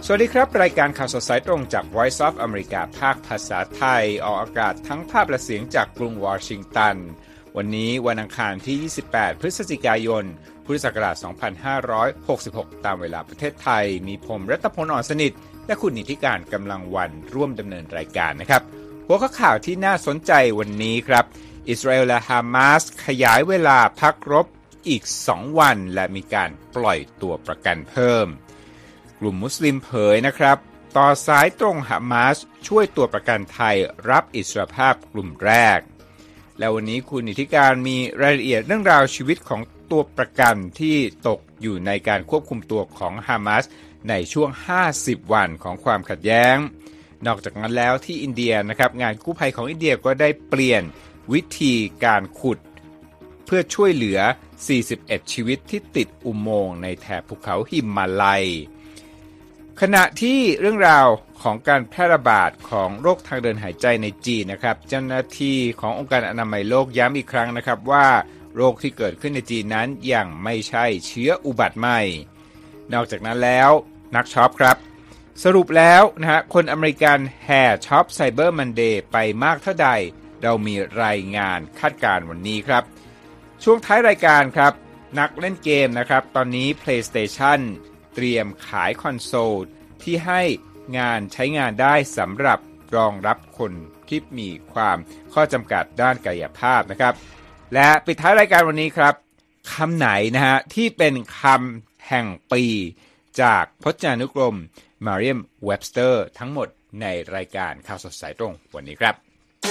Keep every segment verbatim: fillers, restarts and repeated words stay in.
สวัสดีครับรายการข่าวสดสายตรงจาก Voice of America ภาคภาษาไทยออกอากาศทั้งภาพและเสียงจากกรุงวอชิงตันวันนี้วันอังคารที่ยี่สิบแปดพฤศจิกายนพุทธศักราชสองพันห้าร้อยหกสิบหกตามเวลาประเทศไทยมีผมรัตพล อ่อนสนิทและคุณนิติการกำลังวันร่วมดำเนินรายการนะครับหัวข้อข่าวที่น่าสนใจวันนี้ครับอิสราเอลและฮามาสขยายเวลาพักรบอีกสองวันและมีการปล่อยตัวประกันเพิ่มกลุ่มมุสลิมเผยนะครับต่อสายตรงฮามาสช่วยตัวประกันไทยรับอิสรภาพกลุ่มแรกและวันนี้คุณนิติการมีรายละเอียดเรื่องราวชีวิตของตัวประกันที่ตกอยู่ในการควบคุมตัวของฮามาสในช่วงห้าสิบวันของความขัดแย้งนอกจากนั้นแล้วที่อินเดียนะครับงานกู้ภัยของอินเดียก็ได้เปลี่ยนวิธีการขุดเพื่อช่วยเหลือสี่สิบเอ็ดชีวิตที่ติดอุโมงค์ในแถบภูเขาหิมาลัยขณะที่เรื่องราวของการแพร่ระบาดของโรคทางเดินหายใจในจีนนะครับเจ้าหน้าที่ขององค์การอนามัยโลกย้ำอีกครั้งนะครับว่าโรคที่เกิดขึ้นในจีนนั้นยังไม่ใช่เชื้ออุบัติใหม่นอกจากนั้นแล้วนักช็อปครับสรุปแล้วนะฮะคนอเมริกันแห่ช็อปไซเบอร์มันเดย์ไปมากเท่าใดเรามีรายงานคาดการณ์วันนี้ครับช่วงท้ายรายการครับนักเล่นเกมนะครับตอนนี้ PlayStation เตรียมขายคอนโซลที่ให้งานใช้งานได้สำหรับรองรับคนที่มีความข้อจำกัดด้านกายภาพนะครับและปิดท้ายรายการวันนี้ครับคำไหนนะฮะที่เป็นคำแห่งปีจากพจนานุกรม Merriam-Webster ทั้งหมดในรายการข่าวสดสายตรงวันนี้ครับ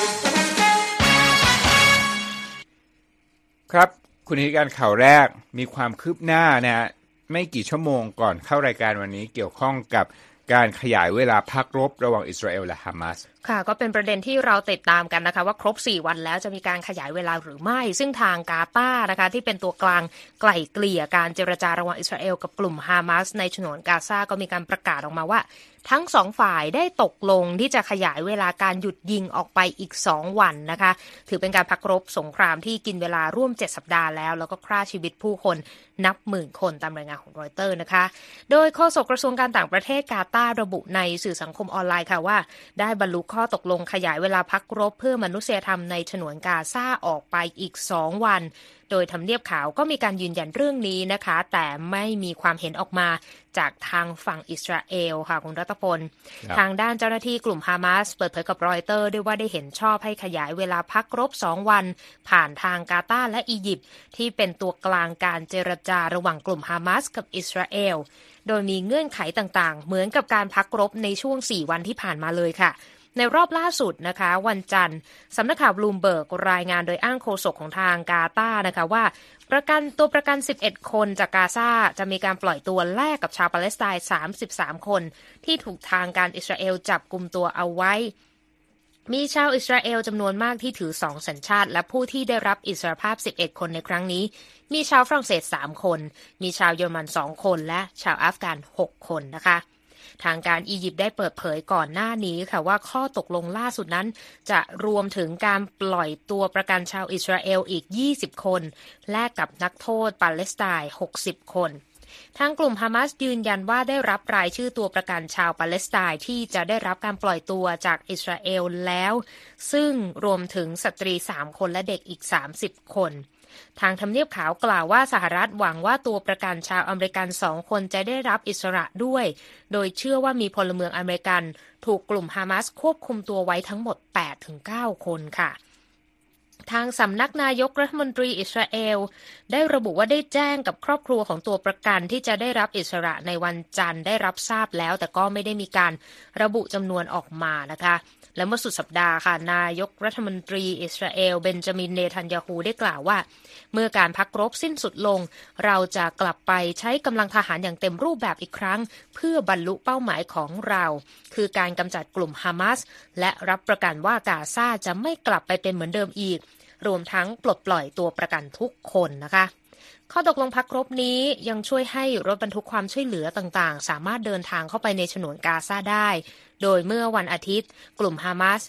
ครับคุณนิติการข่าวแรกมีความคืบหน้านะฮะไม่กี่ชั่วโมงก่อนเข้ารายการวันนี้เกี่ยวข้องกับการขยายเวลาพักรบระหว่างอิสราเอลและฮามาสค่ะก็เป็นประเด็นที่เราติดตามกันนะคะว่าครบสี่วันแล้วจะมีการขยายเวลาหรือไม่ซึ่งทางกาตาร์นะคะที่เป็นตัวกลางไกล่เกลี่ยการเจรจาระหว่างอิสราเอลกับกลุ่มฮามาสในฉนวนกาซาก็มีการประกาศออกมาว่าทั้งสองฝ่ายได้ตกลงที่จะขยายเวลาการหยุดยิงออกไปอีกสองวันนะคะถือเป็นการพักรบสงครามที่กินเวลาร่วมเจ็ดสัปดาห์แล้วแล้วก็ฆ่าชีวิตผู้คนนับหมื่นคนตามรายงานของรอยเตอร์นะคะโดยโฆษกกระทรวงการต่างประเทศกาตาร์ระบุในสื่อสังคมออนไลน์ค่ะว่าได้บรรลุข้อตกลงขยายเวลาพักรบเพื่อมนุษยธรรมในฉนวนกาซาออกไปอีกสองวันโดยทำเนียบขาวก็มีการยืนยันเรื่องนี้นะคะแต่ไม่มีความเห็นออกมาจากทางฝั่งอิสราเอลค่ะคุณรัตพลทางด้านเจ้าหน้าที่กลุ่มฮามาสเปิดเผยกับรอยเตอร์ด้วยว่าได้เห็นชอบให้ขยายเวลาพักรบสองวันผ่านทางกาตาร์และอียิปต์ที่เป็นตัวกลางการเจรจาระหว่างกลุ่มฮามาสกับอิสราเอลโดยมีเงื่อนไขต่างๆเหมือนกับการพักรบในช่วงสี่วันที่ผ่านมาเลยค่ะในรอบล่าสุดนะคะวันจันทร์สำนักข่าวบลูมเบิร์กรายงานโดยอ้างโฆษกของทางกาตาร์นะคะว่าประกันตัวประกันสิบเอ็ดคนจากกาซาจะมีการปล่อยตัวแลกกับชาวปาเลสไตน์สามสิบสามคนที่ถูกทางการอิสราเอลจับกุมตัวเอาไว้มีชาวอิสราเอลจำนวนมากที่ถือสองสัญชาติและผู้ที่ได้รับอิสรภาพสิบเอ็ดคนในครั้งนี้มีชาวฝรั่งเศสสามคนมีชาวเยอรมันสองคนและชาวอัฟกันหกคนนะคะทางการอียิปต์ได้เปิดเผยก่อนหน้านี้ค่ะว่าข้อตกลงล่าสุดนั้นจะรวมถึงการปล่อยตัวประกันชาวอิสราเอลอีกยี่สิบคนแลกกับนักโทษปาเลสไตน์หกสิบคนทางกลุ่มฮามาสยืนยันว่าได้รับรายชื่อตัวประกันชาวปาเลสไตน์ที่จะได้รับการปล่อยตัวจากอิสราเอลแล้วซึ่งรวมถึงสตรีสามคนและเด็กอีกสามสิบคนทางทำเนียบขาวกล่าวว่าสหรัฐหวังว่าตัวประกันชาวอเมริกันสองคนจะได้รับอิสระด้วยโดยเชื่อว่ามีพลเมืองอเมริกันถูกกลุ่มฮามาสควบคุมตัวไว้ทั้งหมด แปดถึงเก้า คนค่ะทางสำนักนายกรัฐมนตรีอิสราเอลได้ระบุว่าได้แจ้งกับครอบครัวของตัวประกันที่จะได้รับอิสระในวันจันทร์ได้รับทราบแล้วแต่ก็ไม่ได้มีการระบุจำนวนออกมานะคะและเมื่อสุดสัปดาห์ค่ะนายกรัฐมนตรีอิสราเอลเบนจามินเนทันยาฮูได้กล่าวว่าเมื่อการพักรบสิ้นสุดลงเราจะกลับไปใช้กำลังทหารอย่างเต็มรูปแบบอีกครั้งเพื่อบรรลุเป้าหมายของเราคือการกำจัดกลุ่มฮามาสและรับประกันว่ากาซาจะไม่กลับไปเป็นเหมือนเดิมอีกรวมทั้งปลดปล่อยตัวประกันทุกคนนะคะข้อตกลงพักรบนี้ยังช่วยให้รถบรรทุกความช่วยเหลือต่างๆสามารถเดินทางเข้าไปในฉนวนกาซาได้โดยเมื่อวันอาทิตย์กลุ่มฮามาส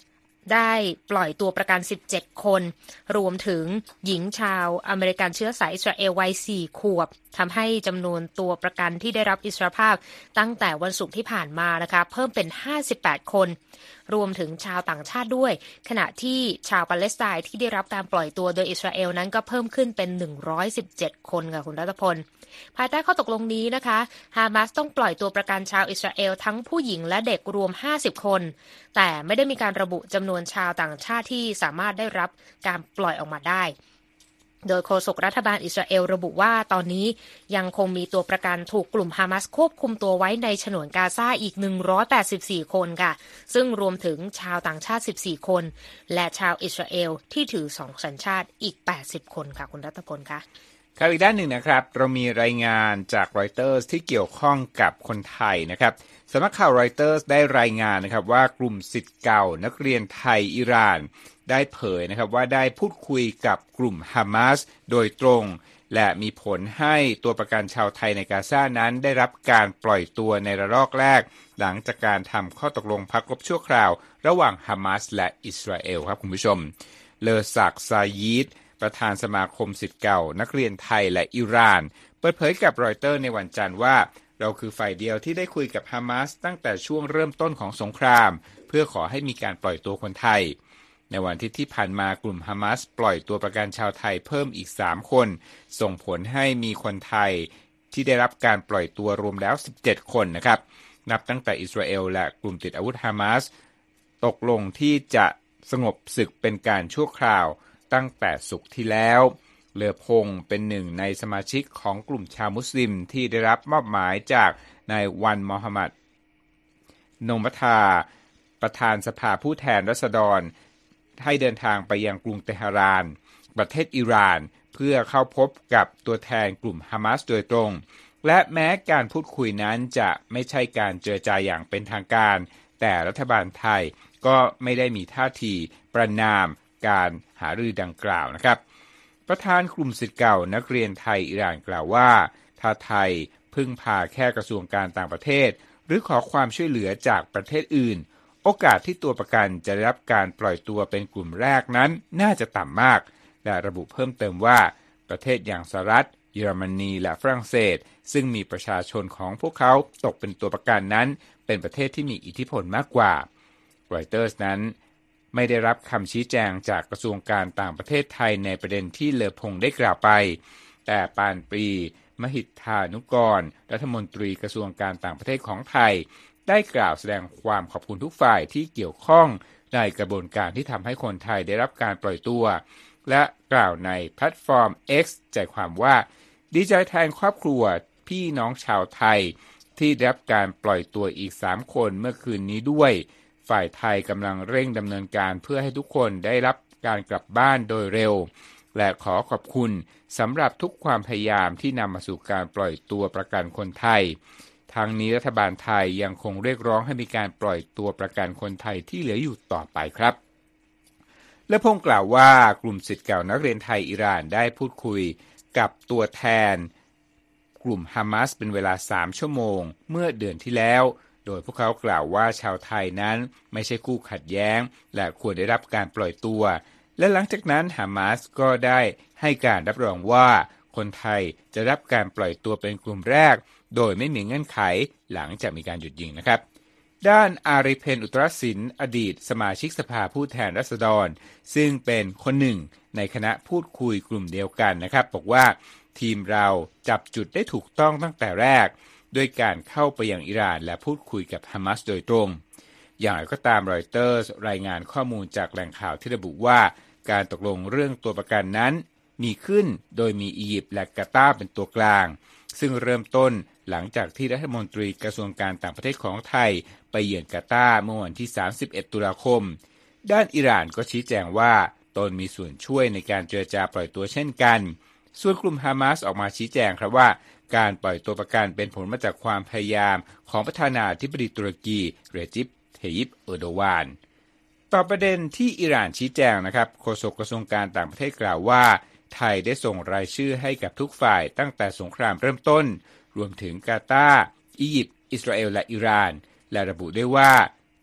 ได้ปล่อยตัวประกันสิบเจ็ดคนรวมถึงหญิงชาวอเมริกันเชื้อสายอิสราเอลวัยสี่ขวบทำให้จำนวนตัวประกันที่ได้รับอิสรภาพตั้งแต่วันศุกร์ที่ผ่านมานะคะเพิ่มเป็นห้าสิบแปดคนรวมถึงชาวต่างชาติด้วยขณะที่ชาวปาเลสไตน์ที่ได้รับการปล่อยตัวโดยอิสราเอลนั้นก็เพิ่มขึ้นเป็นหนึ่งร้อยสิบเจ็ดคนค่ะคุณรัตพลภายใต้ข้อตกลงนี้นะคะฮามาสต้องปล่อยตัวประกันชาวอิสราเอลทั้งผู้หญิงและเด็กรวมห้าสิบคนแต่ไม่ได้มีการระบุจำนวนชาวต่างชาติที่สามารถได้รับการปล่อยออกมาได้โดยโฆษกรัฐบาลอิสราเอลระบุว่าตอนนี้ยังคงมีตัวประกันถูกกลุ่มฮามาสควบคุมตัวไว้ในฉนวนกาซาอีกหนึ่งร้อยแปดสิบสี่คนค่ะซึ่งรวมถึงชาวต่างชาติสิบสี่คนและชาวอิสราเอลที่ถือสองสัญชาติอีกแปดสิบคนค่ะคุณรัตพลคะครับอีกด้านหนึ่งนะครับเรามีรายงานจากรอยเตอร์สที่เกี่ยวข้องกับคนไทยนะครับสำนักข่าวรอยเตอร์สได้รายงานนะครับว่ากลุ่มศิษย์เก่านักเรียนไทยอิหร่านได้เผยนะครับว่าได้พูดคุยกับกลุ่มฮามาสโดยตรงและมีผลให้ตัวประกันชาวไทยในกาซานั้นได้รับการปล่อยตัวในระลอกแรกหลังจากการทำข้อตกลงพักรบชั่วคราวระหว่างฮามาสและอิสราเอลครับคุณผู้ชมเลอซักซายีดประธานสมาคมศิษย์เก่านักเรียนไทยและอิหร่านเปิดเผยกับรอยเตอร์ในวันจันทร์ว่าเราคือฝ่ายเดียวที่ได้คุยกับฮามาสตั้งแต่ช่วงเริ่มต้นของสงครามเพื่อขอให้มีการปล่อยตัวคนไทยในวันที่ที่ผ่านมากลุ่มฮามาสปล่อยตัวประกันชาวไทยเพิ่มอีกสามคนส่งผลให้มีคนไทยที่ได้รับการปล่อยตัวรวมแล้วสิบเจ็ดคนนะครับนับตั้งแต่อิสราเอลและกลุ่มติดอาวุธฮามาสตกลงที่จะสงบศึกเป็นการชั่วคราวตั้งแต่ศุกร์ที่แล้วเลอพงเป็นหนึ่งในสมาชิกของกลุ่มชาวมุสลิมที่ได้รับมอบหมายจากนายวันมอฮัมหมัดโนมัทาประธานสภาผู้แทนราษฎรให้เดินทางไปยังกรุงเตหะรานประเทศอิหร่านเพื่อเข้าพบกับตัวแทนกลุ่มฮามาสโดยตรงและแม้การพูดคุยนั้นจะไม่ใช่การเจรจาอย่างเป็นทางการแต่รัฐบาลไทยก็ไม่ได้มีท่าทีประณามการหารือดังกล่าวนะครับประธานกลุ่มศิษย์เก่านักเรียนไทยอิหร่านกล่าวว่าถ้าไทยพึ่งพาแค่กระทรวงการต่างประเทศหรือขอความช่วยเหลือจากประเทศอื่นโอกาสที่ตัวประกันจะได้รับการปล่อยตัวเป็นกลุ่มแรกนั้นน่าจะต่ำมากและระบุเพิ่มเติมว่าประเทศอย่างสหรัฐเยอรมนีและฝรั่งเศสซึ่งมีประชาชนของพวกเขาตกเป็นตัวประกันนั้นเป็นประเทศที่มีอิทธิพลมากกว่ารอยเตอร์สนั้นไม่ได้รับคำชี้แจงจากกระทรวงการต่างประเทศไทยในประเด็นที่เลอพงได้กล่าวไปแต่ปานปรีมหิทธานุกรรัฐมนตรีกระทรวงการต่างประเทศของไทยได้กล่าวแสดงความขอบคุณทุกฝ่ายที่เกี่ยวข้องในกระบวนการที่ทำให้คนไทยได้รับการปล่อยตัวและกล่าวในแพลตฟอร์ม X ใจความว่าดีใจแทนครอบครัวพี่น้องชาวไทยที่ได้รับการปล่อยตัวอีกสามคนเมื่อคืนนี้ด้วยฝ่ายไทยกำลังเร่งดำเนินการเพื่อให้ทุกคนได้รับการกลับบ้านโดยเร็วและขอขอบคุณสำหรับทุกความพยายามที่นำมาสู่การปล่อยตัวประกันคนไทยทางนี้รัฐบาลไทยยังคงเรียกร้องให้มีการปล่อยตัวประกันคนไทยที่เหลืออยู่ต่อไปครับและพงกล่าวว่ากลุ่มศิษย์เก่านักเรียนไทยอิหร่านได้พูดคุยกับตัวแทนกลุ่มฮามาสเป็นเวลาสามชั่วโมงเมื่อเดือนที่แล้วโดยพวกเขากล่าวว่าชาวไทยนั้นไม่ใช่คู่ขัดแย้งและควรได้รับการปล่อยตัวและหลังจากนั้นฮามาสก็ได้ให้การรับรองว่าคนไทยจะรับการปล่อยตัวเป็นกลุ่มแรกโดยไม่มีเงื่อนไขหลังจากมีการหยุดยิงนะครับด้านอาริเพนอุตรศิลป์อดีตสมาชิกสภาผู้แทนราษฎรซึ่งเป็นคนหนึ่งในคณะพูดคุยกลุ่มเดียวกันนะครับบอกว่าทีมเราจับจุดได้ถูกต้องตั้งแต่แรกด้วยการเข้าไปยังอิหร่านและพูดคุยกับฮามาสโดยตรงอย่างไรก็ตามรอยเตอร์สรายงานข้อมูลจากแหล่งข่าวที่ระบุว่าการตกลงเรื่องตัวประกันนั้นมีขึ้นโดยมีอียิปต์และกาตาร์เป็นตัวกลางซึ่งเริ่มต้นหลังจากที่รัฐมนตรีกระทรวงการต่างประเทศของไทยไปเยือนกาตาร์เมื่อวันที่สามสิบเอ็ดตุลาคมด้านอิหร่านก็ชี้แจงว่าตนมีส่วนช่วยในการเจรจาปล่อยตัวเช่นกันส่วนกลุ่มฮามาสออกมาชี้แจงครับว่าการปล่อยตัวประกันเป็นผลมาจากความพยายามของประธานาธิบดีตุรกีเรจิป เทยิป เออร์โดวานต่อประเด็นที่อิหร่านชี้แจงนะครับโฆษกกระทรวงการต่างประเทศกล่าวว่าไทยได้ส่งรายชื่อให้กับทุกฝ่ายตั้งแต่สงครามเริ่มต้นรวมถึงกาตาร์อียิปต์อิสราเอลและอิหร่านและระบุด้วยว่า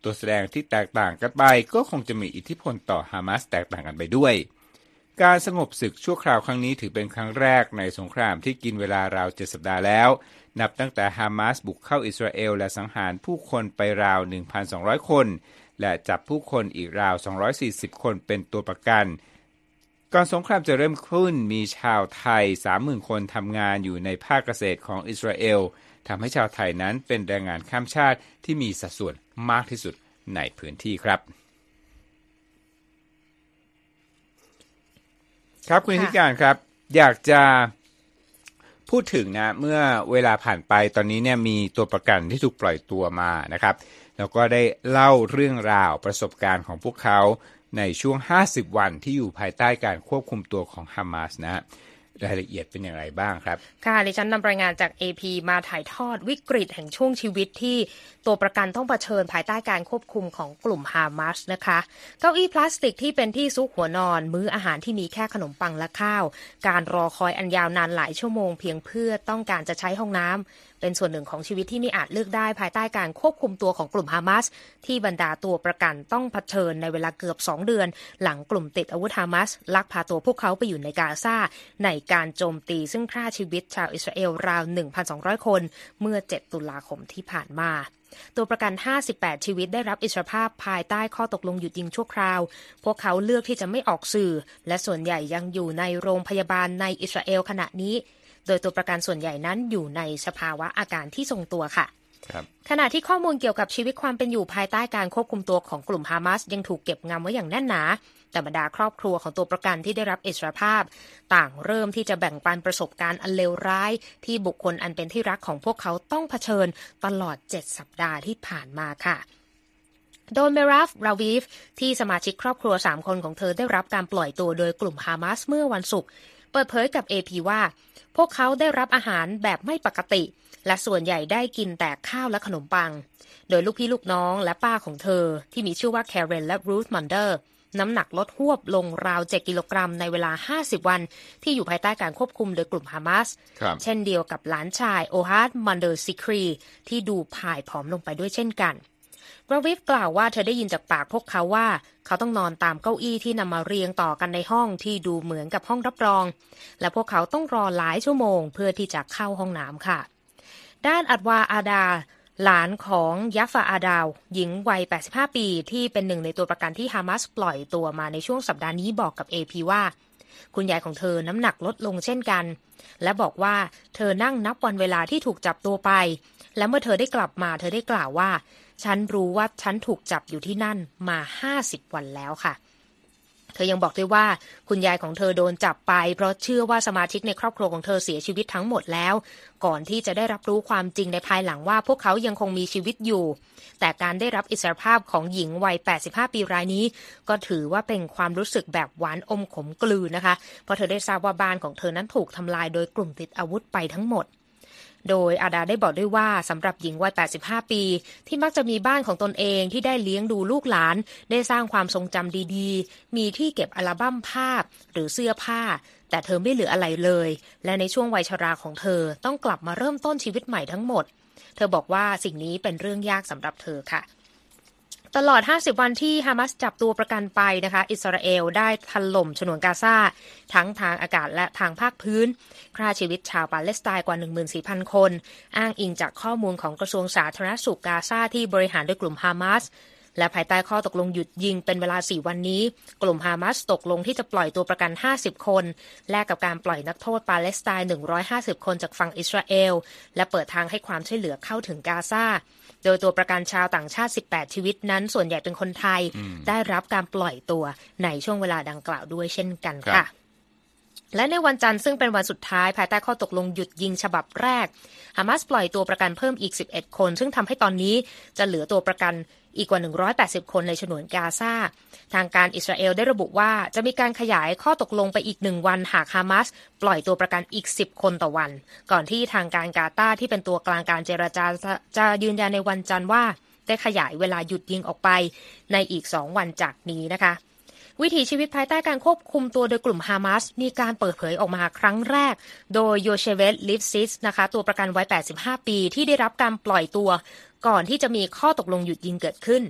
ตัวแสดงที่แตกต่างกันไปก็คงจะมีอิทธิพลต่อฮามาสแตกต่างกันไปด้วยการสงบศึกชั่วคราวครั้งนี้ถือเป็นครั้งแรกในสงครามที่กินเวลาราวเจ็ดสัปดาห์แล้วนับตั้งแต่ฮามาสบุกเข้าอิสราเอลและสังหารผู้คนไปราว หนึ่งพันสองร้อย คนและจับผู้คนอีกราวสองร้อยสี่สิบคนเป็นตัวประกันก่อนสงครามจะเริ่มขึ้นมีชาวไทย สามหมื่น คนทำงานอยู่ในภาคเกษตรของอิสราเอลทำให้ชาวไทยนั้นเป็นแรงงานข้ามชาติที่มีสัดส่วนมากที่สุดในพื้นที่ครับครับคุณธิการครับอยากจะพูดถึงนะเมื่อเวลาผ่านไปตอนนี้เนี่ยมีตัวประกันที่ถูกปล่อยตัวมานะครับแล้วก็ได้เล่าเรื่องราวประสบการณ์ของพวกเขาในช่วงห้าสิบวันที่อยู่ภายใต้การควบคุมตัวของฮามาสนะฮะรายละเอียดเป็นอย่างไรบ้างครับค่ะดิฉันนำรายงานจาก เอ พี มาถ่ายทอดวิกฤตแห่งช่วงชีวิตที่ตัวประกันต้องเผชิญภายใต้การควบคุมของกลุ่มฮามาสนะคะเก้าอี้พลาสติกที่เป็นที่ซุกหัวนอนมื้ออาหารที่มีแค่ขนมปังและข้าวการรอคอยอันยาวนานหลายชั่วโมงเพียงเพื่อต้องการจะใช้ห้องน้ำเป็นส่วนหนึ่งของชีวิตที่ไม่อาจเลือกได้ภายใต้การควบคุมตัวของกลุ่มฮามาสที่บรรดาตัวประกันต้องเผชิญในเวลาเกือบสองเดือนหลังกลุ่มติดอาวุธฮามาสลักพาตัวพวกเขาไปอยู่ในกาซาในการโจมตีซึ่งฆ่าชีวิตชาวอิสราเอลราว หนึ่งพันสองร้อย คนเมื่อเจ็ดตุลาคมที่ผ่านมาตัวประกันห้าสิบแปดชีวิตได้รับอิสรภาพภายใต้ข้อตกลงหยุดยิงชั่วคราวพวกเขาเลือกที่จะไม่ออกสื่อและส่วนใหญ่ยังอยู่ในโรงพยาบาลในอิสราเอลขณะนี้โดยตัวประกันส่วนใหญ่นั้นอยู่ในสภาวะอาการที่ทรงตัวค่ะขณะที่ข้อมูลเกี่ยวกับชีวิตความเป็นอยู่ภายใต้การควบคุมตัวของกลุ่มฮามาสยังถูกเก็บงำไว้อย่างแน่นหนาแต่บรรดาครอบครัวของตัวประกันที่ได้รับอิสรภาพต่างเริ่มที่จะแบ่งปันประสบการณ์อันเลวร้ายที่บุคคลอันเป็นที่รักของพวกเขาต้องเผชิญตลอดเจ็ดสัปดาห์ที่ผ่านมาค่ะโดยเมราฟ ราวีฟที่สมาชิกครอบครัวสามคนของเธอได้รับการปล่อยตัวโดยกลุ่มฮามาสเมื่อวันศุกร์เปิดเผยกับ เอ พี ว่าพวกเขาได้รับอาหารแบบไม่ปกติและส่วนใหญ่ได้กินแต่ข้าวและขนมปังโดยลูกพี่ลูกน้องและป้าของเธอที่มีชื่อว่าแคเรนและรูธมันเดอร์น้ำหนักลดหวบลงราวเจ็ดกิโลกรัมในเวลาห้าสิบวันที่อยู่ภายใต้การควบคุมโดยกลุ่มฮามาสเช่นเดียวกับหลานชายโอฮาร์ดมันเดอร์ซิครีที่ดูพ่ายผอมลงไปด้วยเช่นกันราวิฟกล่าวว่าเธอได้ยินจากปากพวกเขาว่าเขาต้องนอนตามเก้าอี้ที่นำมาเรียงต่อกันในห้องที่ดูเหมือนกับห้องรับรองและพวกเขาต้องรอหลายชั่วโมงเพื่อที่จะเข้าห้องน้ำค่ะด้านอัดวาอาดาหลานของยัฟฟาอาดาวหญิงวัยแปดสิบห้าปีที่เป็นหนึ่งในตัวประกันที่ฮามาสปล่อยตัวมาในช่วงสัปดาห์นี้บอกกับ เอ พี ว่าคุณยายของเธอน้ำหนักลดลงเช่นกันและบอกว่าเธอนั่งนับวันเวลาที่ถูกจับตัวไปและเมื่อเธอได้กลับมาเธอได้กล่าวว่าฉันรู้ว่าฉันถูกจับอยู่ที่นั่นมาห้าสิบวันแล้วค่ะเธอยังบอกด้วยว่าคุณยายของเธอโดนจับไปเพราะเชื่อว่าสมาชิกในครอบครัวของเธอเสียชีวิตทั้งหมดแล้วก่อนที่จะได้รับรู้ความจริงในภายหลังว่าพวกเขายังคงมีชีวิตอยู่แต่การได้รับอิสรภาพของหญิงวัยแปดสิบห้าปีรายนี้ก็ถือว่าเป็นความรู้สึกแบบหวานอมขมกลืนนะคะเพราะเธอได้ทราบว่าบ้านของเธอนั้นถูกทำลายโดยกลุ่มติดอาวุธไปทั้งหมดโดยอาดาได้บอกด้วยว่าสำหรับหญิงวัยแปดสิบห้าปีที่มักจะมีบ้านของตนเองที่ได้เลี้ยงดูลูกหลานได้สร้างความทรงจำดีๆมีที่เก็บอัลบั้มภาพหรือเสื้อผ้าแต่เธอไม่เหลืออะไรเลยและในช่วงวัยชราของเธอต้องกลับมาเริ่มต้นชีวิตใหม่ทั้งหมดเธอบอกว่าสิ่งนี้เป็นเรื่องยากสำหรับเธอค่ะตลอดห้าสิบวันที่ฮามาสจับตัวประกันไปนะคะอิสราเอลได้ถล่มฉนวนกาซาทั้งทางอากาศและทางภาคพื้นฆ่าชีวิตชาวปาเลสไตน์กว่า หนึ่งหมื่นสี่พัน คนอ้างอิงจากข้อมูลของกระทรวงสาธารณสุขกาซาที่บริหารโดยกลุ่มฮามาสและภายใต้ข้อตกลงหยุดยิงเป็นเวลาสี่วันนี้กลุ่มฮามาสตกลงที่จะปล่อยตัวประกันห้าสิบคนแลกกับการปล่อยนักโทษปาเลสไตน์หนึ่งร้อยห้าสิบคนจากฝั่งอิสราเอลและเปิดทางให้ความช่วยเหลือเข้าถึงกาซาโดยตัวประกันชาวต่างชาติสิบแปดชีวิตนั้นส่วนใหญ่เป็นคนไทยได้รับการปล่อยตัวในช่วงเวลาดังกล่าวด้วยเช่นกันค่ะและในวันจันทร์ซึ่งเป็นวันสุดท้ายภายใต้ข้อตกลงหยุดยิงฉบับแรกฮามาสปล่อยตัวประกันเพิ่มอีกสิบเอ็ดคนซึ่งทำให้ตอนนี้จะเหลือตัวประกันอีกกว่าหนึ่งร้อยแปดสิบคนในฉนวนกาซาทางการอิสราเอลได้ระบุว่าจะมีการขยายข้อตกลงไปอีกหนึ่งวันหากฮามาสปล่อยตัวประกันอีกสิบคนต่อวันก่อนที่ทางการกาตาร์ที่เป็นตัวกลางการเจรจาจะยืนยันในวันจันทร์ว่าได้ขยายเวลาหยุดยิงออกไปในอีกสองวันจากนี้นะคะวิถีชีวิตภายใต้การควบคุมตัวโดยกลุ่มฮามาสมีการเปิดเผยออกมาครั้งแรกโดยโยเชเวต ลิฟซิสนะคะตัวประกันวัยแปดสิบห้าปีที่ได้รับการปล่อยตัวก่อนที่จะมีข้อตกลงหยุดยิงเกิดขึ้น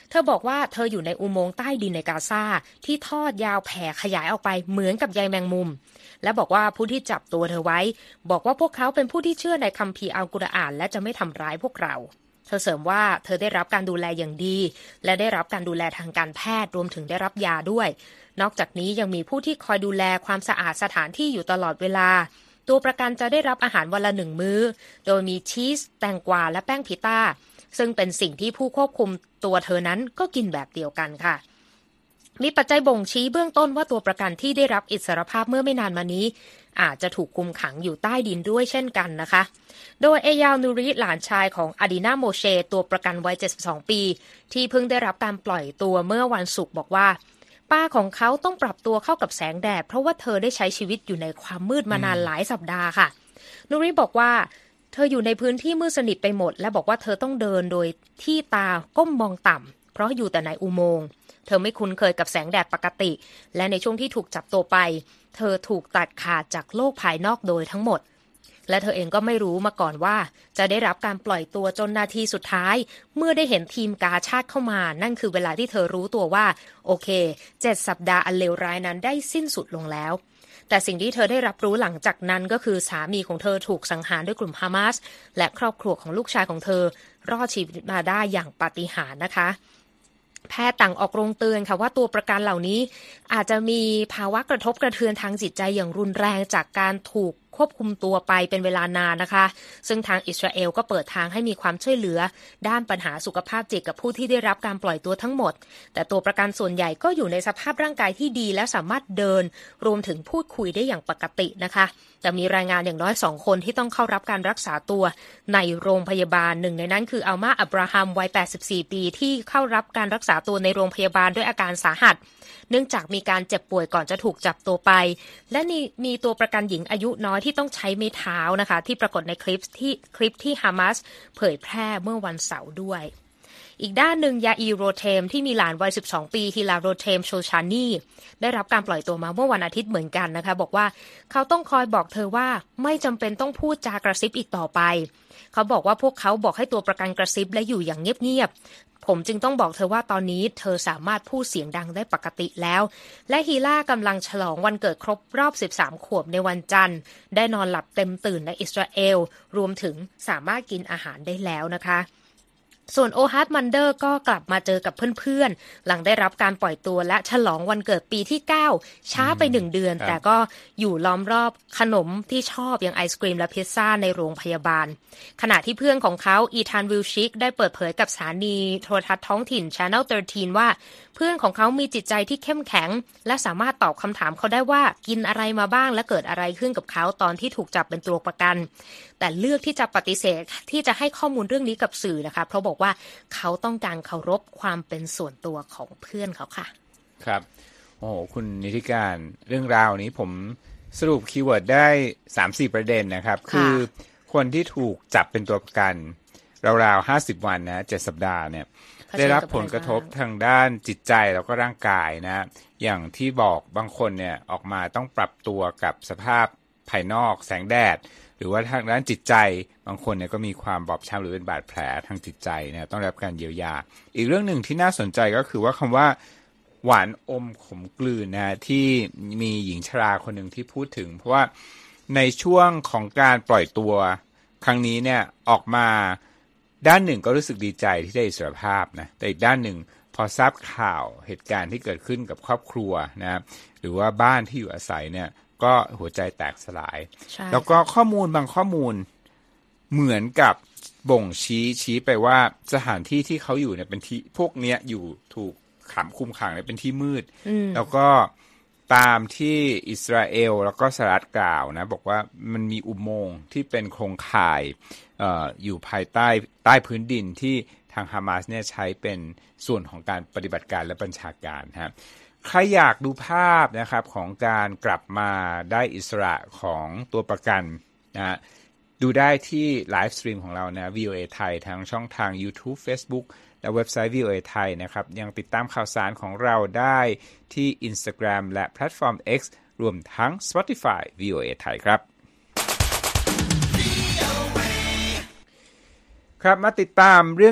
เธอบอกว่าเธออยู่ในอุโมงค์ใต้ดินในกาซาที่ทอดยาวแผ่ขยายออกไปเหมือนกับใยแมงมุมและบอกว่าผู้ที่จับตัวเธอไว้บอกว่าพวกเขาเป็นผู้ที่เชื่อในคัมภีร์อัลกุรอานและจะไม่ทำร้ายพวกเราเธอเสริมว่าเธอได้รับการดูแลอย่างดีและได้รับการดูแลทางการแพทย์รวมถึงได้รับยาด้วยนอกจากนี้ยังมีผู้ที่คอยดูแลความสะอาดสถานที่อยู่ตลอดเวลาตัวประกันจะได้รับอาหารวันละหนึ่งมื้อโดยมีชีสแตงกวาและแป้งพิต้าซึ่งเป็นสิ่งที่ผู้ควบคุมตัวเธอนั้นก็กินแบบเดียวกันค่ะมีปัจจัยบ่งชี้เบื้องต้นว่าตัวประกันที่ได้รับอิสรภาพเมื่อไม่นานมานี้อาจจะถูกคุมขังอยู่ใต้ดินด้วยเช่นกันนะคะโดยเอยาลนูริหลานชายของอาดีนาโมเชตัวประกันวัยเจ็ดสิบสองปีที่เพิ่งได้รับการปล่อยตัวเมื่อวันศุกร์บอกว่าป้าของเขาต้องปรับตัวเข้ากับแสงแดดเพราะว่าเธอได้ใช้ชีวิตอยู่ในความมืดมานานหลายสัปดาห์ค่ะนูริบอกว่าเธออยู่ในพื้นที่มืดสนิทไปหมดและบอกว่าเธอต้องเดินโดยที่ตาก้มมองต่ำเพราะอยู่แต่ในอุโมงค์เธอไม่คุ้นเคยกับแสงแดดปกติและในช่วงที่ถูกจับตัวไปเธอถูกตัดขาดจากโลกภายนอกโดยทั้งหมดและเธอเองก็ไม่รู้มาก่อนว่าจะได้รับการปล่อยตัวจนนาทีสุดท้ายเมื่อได้เห็นทีมกาชาดเข้ามานั่นคือเวลาที่เธอรู้ตัวว่าโอเคเจ็ดสัปดาห์อันเลวร้ายนั้นได้สิ้นสุดลงแล้วแต่สิ่งที่เธอได้รับรู้หลังจากนั้นก็คือสามีของเธอถูกสังหารด้วยกลุ่มฮามาสและครอบครัวของลูกชายของเธอรอดชีวิตมาได้อย่างปาฏิหาริย์นะคะแพทย์ต่างออกโรงเตือนค่ะว่าตัวประกันเหล่านี้อาจจะมีภาวะกระทบกระเทือนทางจิตใจอย่างรุนแรงจากการถูกควบคุมตัวไปเป็นเวลานานนะคะซึ่งทางอิสราเอลก็เปิดทางให้มีความช่วยเหลือด้านปัญหาสุขภาพจิตกับผู้ที่ได้รับการปล่อยตัวทั้งหมดแต่ตัวประกันส่วนใหญ่ก็อยู่ในสภาพร่างกายที่ดีและสามารถเดินรวมถึงพูดคุยได้อย่างปกตินะคะแต่มีรายงานอย่างน้อยสองคนที่ต้องเข้ารับการรักษาตัวในโรงพยาบาลหนึ่งในนั้นคืออัลมาอับราฮัมวัยแปดสิบสี่ปีที่เข้ารับการรักษาตัวในโรงพยาบาลด้วยอาการสาหัสเนื่องจากมีการเจ็บป่วยก่อนจะถูกจับตัวไปและมีมีตัวประกันหญิงอายุน้อยที่ต้องใช้ไม้เท้านะคะที่ปรากฏในคลิปที่คลิปที่ฮามาสเผยแพร่เมื่อวันเสาร์ด้วยอีกด้านหนึ่งยาอีโรเทมที่มีหลานวัยสิบสองปีฮิลาโรเทมโชชานีได้รับการปล่อยตัวมาเมื่อวันอาทิตย์เหมือนกันนะคะบอกว่าเขาต้องคอยบอกเธอว่าไม่จำเป็นต้องพูดจากระซิบอีกต่อไปเขาบอกว่าพวกเขาบอกให้ตัวประกันกระซิบและอยู่อย่างเงียบๆผมจึงต้องบอกเธอว่าตอนนี้เธอสามารถพูดเสียงดังได้ปกติแล้วและฮีล่ากำลังฉลองวันเกิดครบรอบสิบสามขวบในวันจันทร์ได้นอนหลับเต็มตื่นในอิสราเอลรวมถึงสามารถกินอาหารได้แล้วนะคะส่วนโอฮาร์ดมันเดอร์ก็กลับมาเจอกับเพื่อนๆหลังได้รับการปล่อยตัวและฉลองวันเกิดปีที่เก้าช้าไปหนึ่งเดือนแต่ก็อยู่ล้อมรอบขนมที่ชอบอย่างไอศกรีมและพิซซ่าในโรงพยาบาลขณะที่เพื่อนของเขาอีธานวิลชิกได้เปิดเผยกับสถานีโทรทัศน์ท้องถิ่น Channel สิบสามว่าเพื่อนของเขามีจิตใจที่เข้มแข็งและสามารถตอบคำถามเขาได้ว่ากินอะไรมาบ้างและเกิดอะไรขึ้นกับเขาตอนที่ถูกจับเป็นตัวประกันแต่เลือกที่จะปฏิเสธที่จะให้ข้อมูลเรื่องนี้กับสื่อนะคะเพราะบอกว่าเขาต้องการเคารพความเป็นส่วนตัวของเพื่อนเขาค่ะครับโอ้โหคุณนิติการเรื่องราวนี้ผมสรุปคีย์เวิร์ดได้ สามสี่ ประเด็นนะครับคือคนที่ถูกจับเป็นตัวประกันราวๆห้าสิบวันนะเจ็ดสัปดาห์เนี่ยได้รับผลกระทบทางด้านจิตใจแล้วก็ร่างกายนะอย่างที่บอกบางคนเนี่ยออกมาต้องปรับตัวกับสภาพภายนอกแสงแดดหรือว่าทางด้านจิตใจบางคนเนี่ยก็มีความบอบช้ำหรือเป็นบาดแผลทางจิตใจเนี่ยต้องรับการเยียวยาอีกเรื่องหนึ่งที่น่าสนใจก็คือว่าคำว่าหวานอมขมกลืนนะที่มีหญิงชราคนหนึ่งที่พูดถึงเพราะว่าในช่วงของการปล่อยตัวครั้งนี้เนี่ยออกมาด้านหนึ่งก็รู้สึกดีใจที่ได้อิสรภาพนะแต่อีกด้านหนึ่งพอทราบข่าวเหตุการณ์ที่เกิดขึ้นกับครอบครัวนะหรือว่าบ้านที่อยู่อาศัยเนี่ยก็หัวใจแตกสลายแล้วก็ข้อมูลบางข้อมูลเหมือนกับบ่งชี้ชี้ไปว่าสถานที่ที่เขาอยู่เนี่ยเป็นที่พวกเนี้ยอยู่ถูกขังคุมขังเนี่ยเป็นที่มืดแล้วก็ตามที่อิสราเอลแล้วก็สหรัฐกล่าวนะบอกว่ามันมีอุโมงค์ที่เป็นโครงข่ายเอ่ออยู่ภายใต้ใต้พื้นดินที่ทางฮามาสเนี่ยใช้เป็นส่วนของการปฏิบัติการและบัญชาการครับใครอยากดูภาพนะครับของการกลับมาได้อิสระของตัวประกันนะดูได้ที่ไลฟ์สตรีมของเรานะ วี โอ เอ ไทยทางช่องทาง YouTube Facebook และเว็บไซต์ วี โอ เอ ไทยนะครับยังติดตามข่าวสารของเราได้ที่ Instagram และแพลตฟอร์ม X รวมทั้ง Spotify วี โอ เอ ไทยครับครับมาติดตามเรื่อง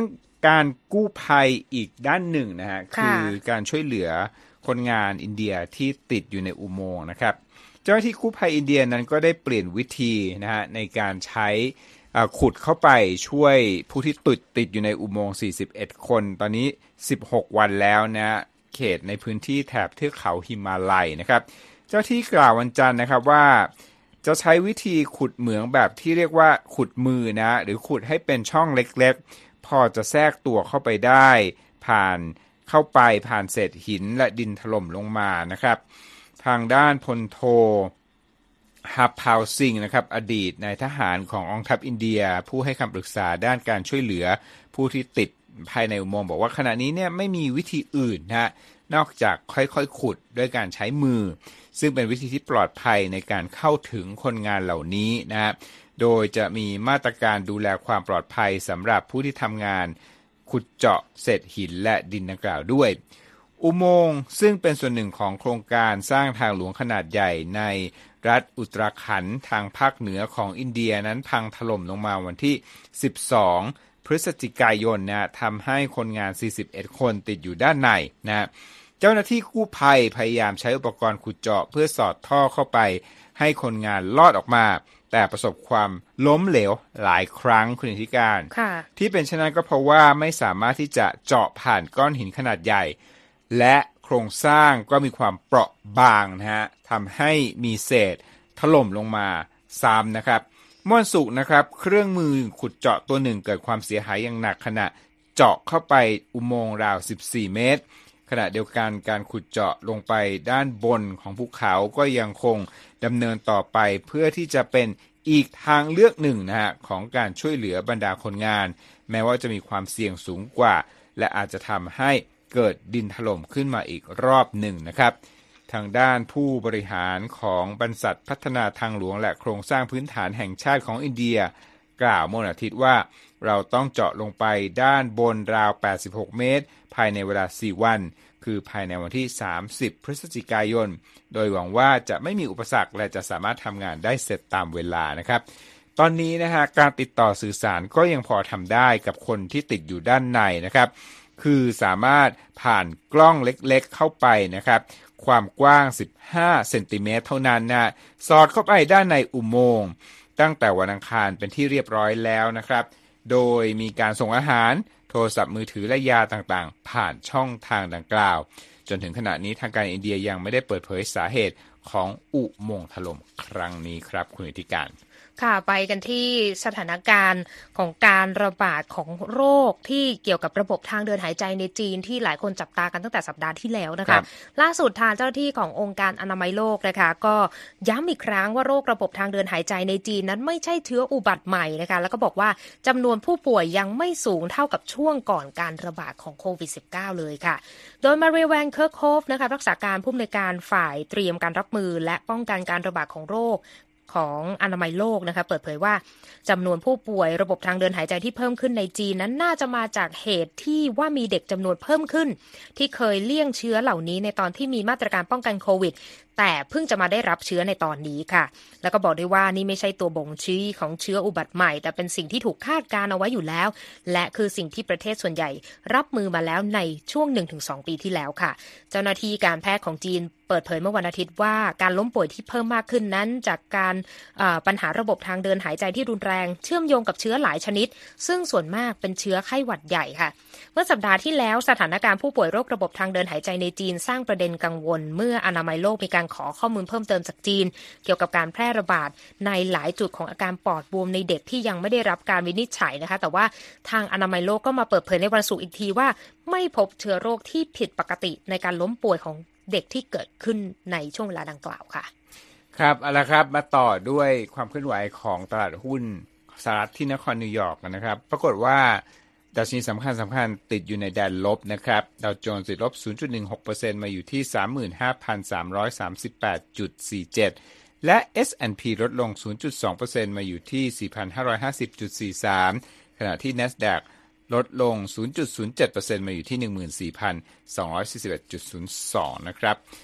การกู้ภัยอีกด้านหนึ่งนะฮะคือการช่วยเหลือคนงานอินเดียที่ติดอยู่ในอุโมงค์นะครับเจ้าหน้าที่กู้ภัยอินเดียนั้นก็ได้เปลี่ยนวิธีนะฮะในการใช้ขุดเข้าไปช่วยผู้ที่ติดติดอยู่ในอุโมงค์สี่สิบเอ็ดคนตอนนี้สิบหกวันแล้วนะเขตในพื้นที่แถบเทือกเขาหิมาลัยนะครับเจ้าที่กล่าววันจันทร์นะครับว่าจะใช้วิธีขุดเหมืองแบบที่เรียกว่าขุดมือนะหรือขุดให้เป็นช่องเล็กๆพอจะแทรกตัวเข้าไปได้ผ่านเข้าไปผ่านเศษหินและดินถล่มลงมานะครับทางด้านพลโทฮับพาวซิงนะครับอดีตนายทหารของกองทัพอินเดียผู้ให้คำปรึกษาด้านการช่วยเหลือผู้ที่ติดภายในอุโมงค์บอกว่าขณะนี้เนี่ยไม่มีวิธีอื่นนะนอกจากค่อยๆขุดด้วยการใช้มือซึ่งเป็นวิธีที่ปลอดภัยในการเข้าถึงคนงานเหล่านี้นะฮะโดยจะมีมาตรการดูแลความปลอดภัยสำหรับผู้ที่ทำงานขุดเจาะเศษหินและดินดังกล่าวด้วยอุโมงค์ซึ่งเป็นส่วนหนึ่งของโครงการสร้างทางหลวงขนาดใหญ่ในรัฐอุตราขันธ์ทางภาคเหนือของอินเดียนั้นพังถล่มลงมาวันที่สิบสองพฤศจิกายนนะทำให้คนงานสี่สิบเอ็ดคนติดอยู่ด้านในนะเจ้าหน้าที่กู้ภัยพยายามใช้อุปกรณ์ขุดเจาะเพื่อสอดท่อเข้าไปให้คนงานลอดออกมาแต่ประสบความล้มเหลวหลายครั้งคุณธิการที่เป็นเช่นนั้นก็เพราะว่าไม่สามารถที่จะเจาะผ่านก้อนหินขนาดใหญ่และโครงสร้างก็มีความเปราะบางนะฮะทำให้มีเศษถล่มลงมาซ้ำนะครับเมื่อวันศุกร์นะครับเครื่องมือขุดเจาะตัวหนึ่งเกิดความเสียหายอย่างหนักขณะเจาะเข้าไปอุโมงค์ราวสิบสี่เมตรขณะเดียวกันการขุดเจาะลงไปด้านบนของภูเขาก็ยังคงดำเนินต่อไปเพื่อที่จะเป็นอีกทางเลือกหนึ่งนะฮะของการช่วยเหลือบรรดาคนงานแม้ว่าจะมีความเสี่ยงสูงกว่าและอาจจะทำให้เกิดดินถล่มขึ้นมาอีกรอบหนึ่งนะครับทางด้านผู้บริหารของบรรษัทพัฒนาทางหลวงและโครงสร้างพื้นฐานแห่งชาติของอินเดียกล่าวเมื่อวันอาทิตย์ว่าเราต้องเจาะลงไปด้านบนราวแปดสิบหกเมตรภายในเวลาสี่วันคือภายในวันที่สามสิบพฤศจิกายนโดยหวังว่าจะไม่มีอุปสรรคและจะสามารถทำงานได้เสร็จตามเวลานะครับตอนนี้นะฮะการติดต่อสื่อสารก็ยังพอทำได้กับคนที่ติดอยู่ด้านในนะครับคือสามารถผ่านกล้องเล็กๆเข้าไปนะครับความกว้างสิบห้าเซนติเมตรเท่านั้นนะสอดเข้าไปด้านในอุโมงค์ตั้งแต่วันอังคารเป็นที่เรียบร้อยแล้วนะครับโดยมีการส่งอาหารโทรศัพท์มือถือและยาต่างๆผ่านช่องทางดังกล่าวจนถึงขณะนี้ทางการอินเดียยังไม่ได้เปิดเผยสาเหตุของอุโมงค์ถล่มครั้งนี้ครับคุณอิทธิการค่ะไปกันที่สถานการณ์ของการระบาดของโรคที่เกี่ยวกับระบบทางเดินหายใจในจีนที่หลายคนจับตากันตั้งแต่สัปดาห์ที่แล้วนะคะล่าสุดทางเจ้าหน้าที่ขององค์การอนามัยโลกนะคะก็ย้ำอีกครั้งว่าโรคระบบทางเดินหายใจในจีนนั้นไม่ใช่เชื้ออุบัติใหม่นะคะแล้วก็บอกว่าจำนวนผู้ป่วยยังไม่สูงเท่ากับช่วงก่อนการระบาดของโควิด สิบเก้า เลยค่ะโดยมาเรียแวนเคิร์กโฮฟนะคะรักษาการผู้อำนวยการฝ่ายเตรียมการรับมือและป้องกันการระบาดของโรคของอนามัยโลกนะคะเปิดเผยว่าจำนวนผู้ป่วยระบบทางเดินหายใจที่เพิ่มขึ้นในจีนนั้นน่าจะมาจากเหตุที่ว่ามีเด็กจำนวนเพิ่มขึ้นที่เคยเลี่ยงเชื้อเหล่านี้ในตอนที่มีมาตรการป้องกันโควิดแต่เพิ่งจะมาได้รับเชื้อในตอนนี้ค่ะแล้วก็บอกด้วยว่านี่ไม่ใช่ตัวบ่งชี้ของเชื้ออุบัติใหม่แต่เป็นสิ่งที่ถูกคาดการเอาไว้อยู่แล้วและคือสิ่งที่ประเทศส่วนใหญ่รับมือมาแล้วในช่วง หนึ่งถึงสอง ปีที่แล้วค่ะเจ้าหน้าที่การแพทย์ของจีนเปิดเผยเมื่อวันอาทิตย์ว่าการล้มป่วยที่เพิ่มมากขึ้นนั้นจากการปัญหาระบบทางเดินหายใจที่รุนแรงเชื่อมโยงกับเชื้อหลายชนิดซึ่งส่วนมากเป็นเชื้อไข้หวัดใหญ่ค่ะเมื่อสัปดาห์ที่แล้วสถานการณ์ผู้ป่วยโรคระบบทางเดินหายใจในจีนสร้างประเด็นกังวลเมื่ออนามัยโลกมีการขอข้อมูลเพิ่มเติมจากจีนเกี่ยวกับการแพร่ระบาดในหลายจุดของอาการปอดบวมในเด็กที่ยังไม่ได้รับการวินิจฉัยนะคะแต่ว่าทางอนามัยโลกก็มาเปิดเผยในวันศุกร์อีกทีว่าไม่พบเชื้อโรคที่ผิดปกติในการล้มป่วยของเด็กที่เกิดขึ้นในช่วงเวลาดังกล่าวค่ะครับเอาละครับมาต่อด้วยความเคลื่อนไหวของตลาดหุ้นสหรัฐที่นครนิวยอร์กนะครับปรากฏว่าดัชนีสำคัญสำคัญติดอยู่ในแดนลบนะครับดาวโจนส์ติดลบ ศูนย์จุดหนึ่งหกเปอร์เซ็นต์ มาอยู่ที่ สามหมื่นห้าพันสามร้อยสามสิบแปดจุดสี่เจ็ด และ เอส แอนด์ พี ลดลง ศูนย์จุดสองเปอร์เซ็นต์ มาอยู่ที่ สี่พันห้าร้อยห้าสิบจุดสี่สาม ขณะที่ NASDAQ ลดลง ศูนย์จุดศูนย์เจ็ดเปอร์เซ็นต์ มาอยู่ที่ หนึ่งหมื่นสี่พันสองร้อยสี่สิบเอ็ดจุดศูนย์สอง นะครับ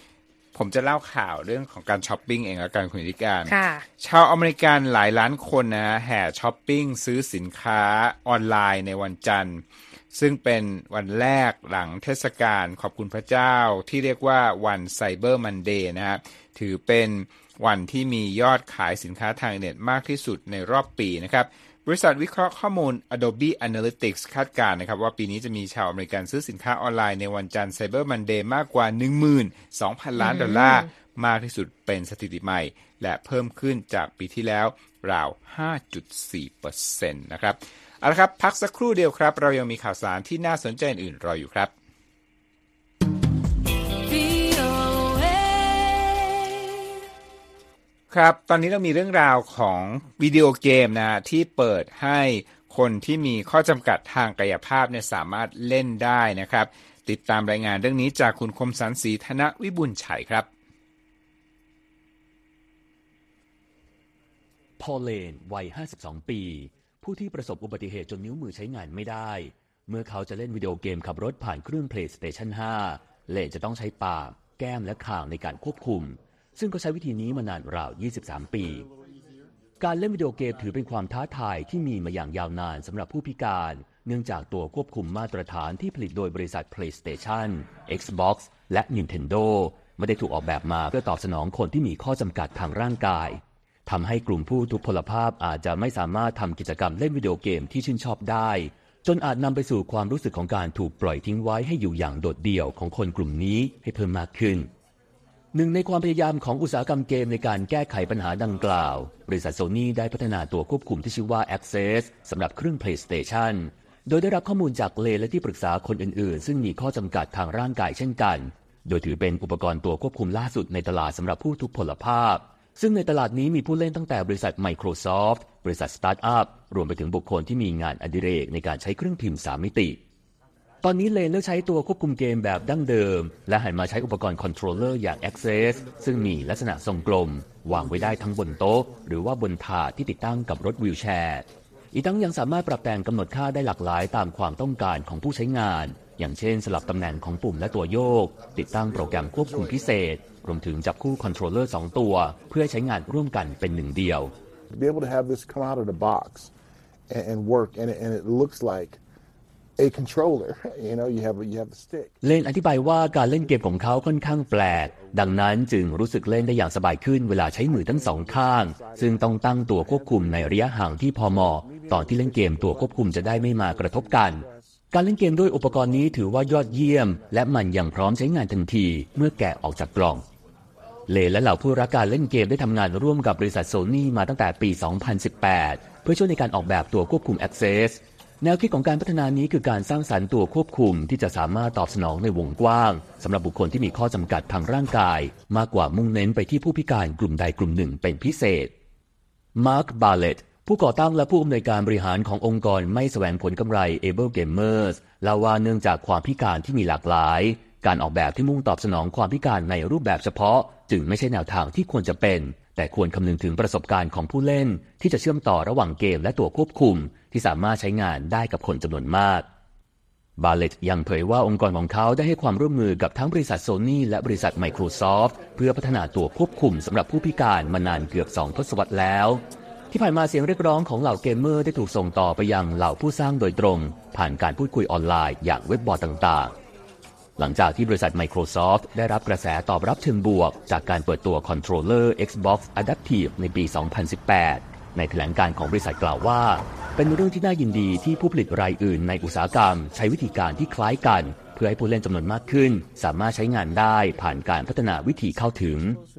ผมจะเล่าข่าวเรื่องของการช้อปปิ้งเองแล้วกันคุณธิการชาวอเมริกันหลายล้านคนนะแห่ช้อปปิ้งซื้อสินค้าออนไลน์ในวันจันทร์ซึ่งเป็นวันแรกหลังเทศกาลขอบคุณพระเจ้าที่เรียกว่าวันไซเบอร์มันเดย์นะครับถือเป็นวันที่มียอดขายสินค้าทางอินเทอร์เน็ตมากที่สุดในรอบปีนะครับบริษัทวิเคราะห์ข้อมูล Adobe Analytics คาดการณ์นะครับว่าปีนี้จะมีชาวอเมริกันซื้อสินค้าออนไลน์ในวันจันทร์ Cyber Monday มากกว่า หนึ่งหมื่นสองพัน ล้านดอลลาร์มากที่สุดเป็นสถิติใหม่และเพิ่มขึ้นจากปีที่แล้วราว ห้าจุดสี่เปอร์เซ็นต์ นะครับเอาละครับพักสักครู่เดียวครับเรายังมีข่าวสารที่น่าสนใจอื่นรออยู่ครับครับตอนนี้เรามีเรื่องราวของวิดีโอเกมนะที่เปิดให้คนที่มีข้อจำกัดทางกายภาพเนี่ยสามารถเล่นได้นะครับติดตามรายงานเรื่องนี้จากคุณคมสันต์ศรีธนวิบุญชัยครับพอลเลนวัยห้าสิบสองปีผู้ที่ประสบอุบัติเหตุจนนิ้วมือใช้งานไม่ได้เมื่อเขาจะเล่นวิดีโอเกมขับรถผ่านเครื่อง PlayStation ห้าเลนจะต้องใช้ปากแก้มและคางในการควบคุมซึ่งก็ใช้วิธีนี้มานานราวยี่สิบสามปีการเล่นวิดีโอเกมถือเป็นความท้าทายที่มีมาอย่างยาวนานสำหรับผู้พิการเนื่องจากตัวควบคุมมาตรฐานที่ผลิตโดยบริษัท PlayStation Xbox และ Nintendo ไม่ได้ถูกออกแบบมาเพื่อตอบสนองคนที่มีข้อจำกัดทางร่างกายทำให้กลุ่มผู้ทุพพลภาพอาจจะไม่สามารถทำกิจกรรมเล่นวิดีโอเกมที่ชื่นชอบได้จนอาจนำไปสู่ความรู้สึกของการถูกปล่อยทิ้งไว้ให้อยู่อย่างโดดเดี่ยวของคนกลุ่มนี้ให้เพิ่มมากขึ้นหนึ่งในความพยายามของอุตสาหกรรมเกมในการแก้ไขปัญหาดังกล่าวบริษัท Sony ได้พัฒนาตัวควบคุมที่ชื่อว่า Access สำหรับเครื่อง PlayStation โดยได้รับข้อมูลจากเลและที่ปรึกษาคนอื่นๆซึ่งมีข้อจำกัดทางร่างกายเช่นกันโดยถือเป็นอุปกรณ์ตัวควบคุมล่าสุดในตลาดสำหรับผู้ทุพพลภาพซึ่งในตลาดนี้มีผู้เล่นตั้งแต่บริษัท Microsoft บริษัทสตาร์ทอัพรวมไปถึงบุคคลที่มีงานอดิเรกในการใช้เครื่องพิมพ์สามมิติตอนนี้เลนเลือกใช้ตัวควบคุมเกมแบบดั้งเดิมและหันมาใช้อุปกรณ์คอนโทรลเลอร์อย่าง Access ซึ่งมีลักษณะทรงกลมวางไว้ได้ทั้งบนโต๊ะหรือว่าบนถาดที่ติดตั้งกับรถวีลแชร์อีกทั้งยังสามารถปรับแต่งกำหนดค่าได้หลากหลายตามความต้องการของผู้ใช้งานอย่างเช่นสลับตำแหน่งของปุ่มและตัวโยกติดตั้งโปรแกรมควบคุมพิเศษรวมถึงจับคู่คอนโทรลเลอร์สองตัวเพื่อใช้งานร่วมกันเป็นหนึ่งเดียว To be able to have this come out of the box and, and work and it, and it looks like a controller you know you have you have the stick เลนอธิบายว่าการเล่นเกมของเขาค่อนข้างแปลกดังนั้นจึงรู้สึกเล่นได้อย่างสบายขึ้นเวลาใช้มือทั้งสองข้างซึ่งต้องตั้งตัวควบคุมในระยะห่างที่พอเหมาะตอนที่เล่นเกมตัวควบคุมจะได้ไม่มากระทบกันการเล่นเกมด้วยอุปกรณ์นี้ถือว่ายอดเยี่ยมและมันยังพร้อมใช้งานทันทีเมื่อแกะออกจากกล่องเลนและเหล่าผู้รักการเล่นเกมได้ทำงานร่วมกับบริษัท Sony มาตั้งแต่ปี สองพันสิบแปด เพื่อช่วยในการออกแบบตัวควบคุม Access แนวคิดของการพัฒนานี้คือการสร้างสรรค์ตัวควบคุมที่จะสามารถตอบสนองในวงกว้างสำหรับบุคคลที่มีข้อจำกัดทางร่างกายมากกว่ามุ่งเน้นไปที่ผู้พิการกลุ่มใดกลุ่มหนึ่งเป็นพิเศษมาร์ค บาเลตผู้ก่อตั้งและผู้อำนวยการบริหารขององค์กรไม่แสวงผลกำไร Able Gamers เล่าว่าเนื่องจากความพิการที่มีหลากหลายการออกแบบที่มุ่งตอบสนองความพิการในรูปแบบเฉพาะจึงไม่ใช่แนวทางที่ควรจะเป็นแต่ควรคำนึงถึงประสบการณ์ของผู้เล่นที่จะเชื่อมต่อระหว่างเกมและตัวควบคุมที่สามารถใช้งานได้กับคนจำนวนมากบาเลตยังเผยว่าองค์กรของเขาได้ให้ความร่วมมือกับทั้งบริษัท Sony และบริษัท Microsoft เพื่อพัฒนาตัวควบคุมสำหรับผู้พิการมานานเกือบสองทศวรรษแล้วที่ผ่านมาเสียงเรียกร้องของเหล่าเกมเมอร์ได้ถูกส่งต่อไปยังเหล่าผู้สร้างโดยตรงผ่านการพูดคุยออนไลน์อย่างเว็บบอร์ดต่างๆหลังจากที่บริษัท Microsoft ได้รับกระแสตอบรับเชิงบวกจากการเปิดตัวคอนโทรลเลอร์ Xbox Adaptive ในปี สองพันสิบแปด ในแถลงการของบริษัทกล่าวว่าเป็นเรื่องที่น่ายินดีที่ผู้ผลิตรายอื่นในอุตสาหกรรมใช้วิธีการที่คล้ายกันเพื่อให้ผู้เล่นจำนวนมากขึ้นสามารถใช้งานได้ผ่านการพัฒนาวิธีเข้าถึง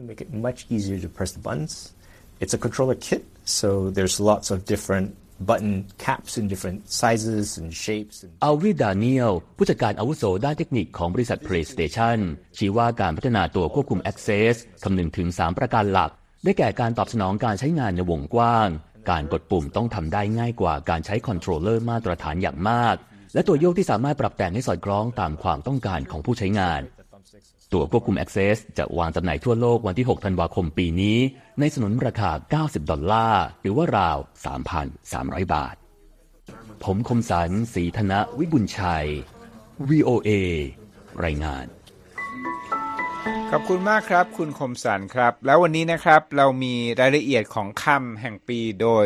It's a controller kit, so there's lots of different button caps in different sizes and shapes. อัลวีดาเนียลผู้จัดการอาวุโสด้านเทคนิคของบริษัท PlayStation ชี้ว่าการพัฒนาตัวควบคุม Access คำนึงถึงสามประการหลักได้แก่การตอบสนองการใช้งานในวงกว้างการกดปุ่มต้องทำได้ง่ายกว่าการใช้คอนโทรลเลอร์มาตรฐานอย่างมากและตัวโยกที่สามารถปรับแต่งให้สอดคล้องตามความต้องการของผู้ใช้งานตัวควบคุม Access จะวางจำหน่ายทั่วโลกวันที่หกธันวาคมปีนี้ในสนนราคาเก้าสิบดอลลาร์หรือว่าราว สามพันสามร้อย บาทผมคมสันต์ศรีธนวิบุญชัย วี โอ เอ รายงานขอบคุณมากครับคุณคมสันครับแล้ววันนี้นะครับเรามีรายละเอียดของคำแห่งปีโดย